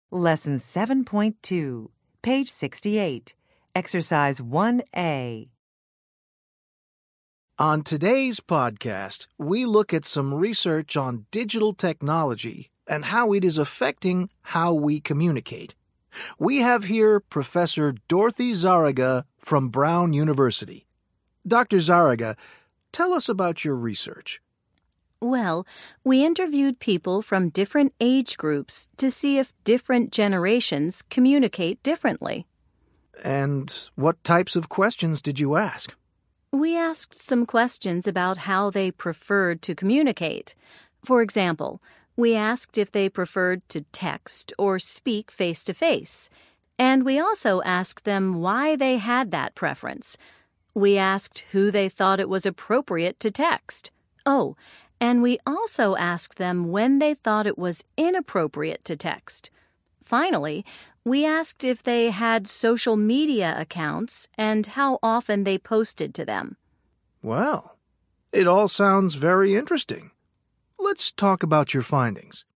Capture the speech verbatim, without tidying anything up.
Lesson seven point two, page sixty-eight, Exercise one A. On today's podcast, we look at some research on digital technology and how it is affecting how we communicate. We have here Professor Dorothy Zaraga from Brown University. Doctor Zaraga, tell us about your research. Well, we interviewed people from different age groups to see if different generations communicate differently. And what types of questions did you ask? We asked some questions about how they preferred to communicate. For example, we asked if they preferred to text or speak face-to-face. And we also asked them why they had that preference. We asked who they thought it was appropriate to text. Oh, and we also asked them when they thought it was inappropriate to text. Finally, we asked if they had social media accounts and how often they posted to them. Well, it all sounds very interesting. Let's talk about your findings.